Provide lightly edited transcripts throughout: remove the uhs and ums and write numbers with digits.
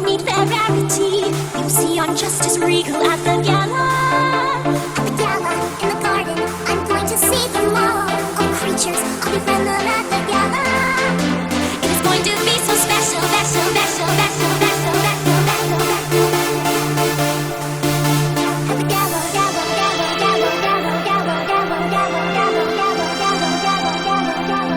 need fair rarity. You'll see on Justice Regal at the gala. At the gala, in the garden, I'm going to see them all. All creatures, I'll befriend them at the gala. It is going to be so special, special, special, special, special, special, special, special. At the gala, gala, gala, gala, gala, gala, gala, gala, gala, gala, gala, gala, gala, gala, gala.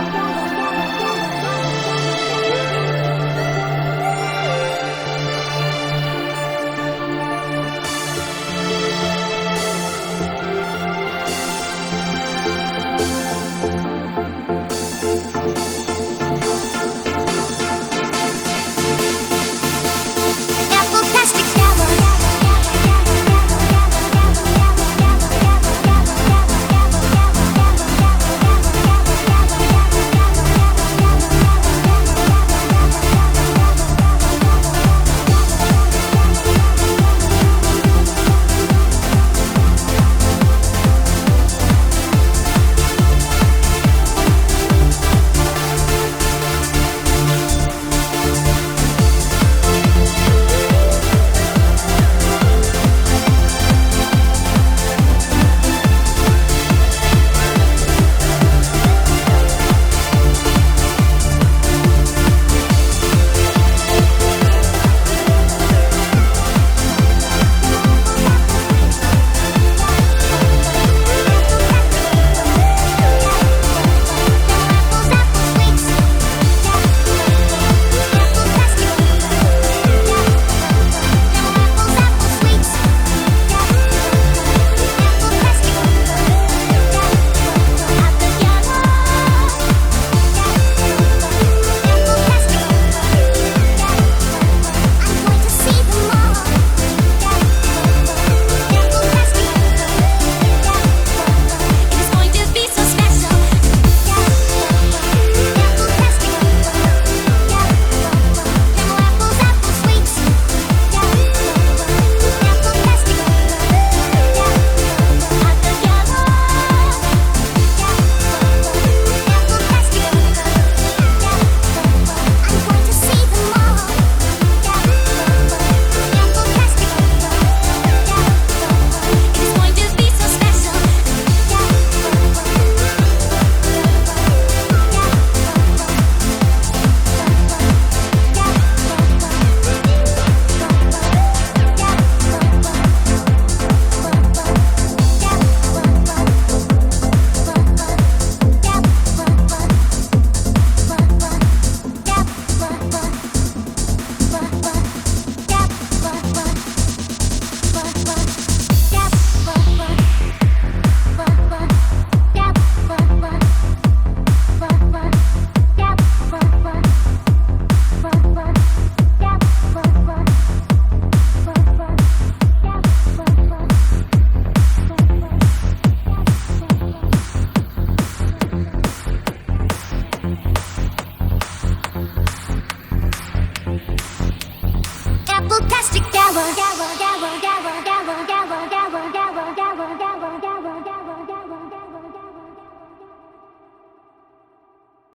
Apple-tastic gala, gala, gala, gala, gala.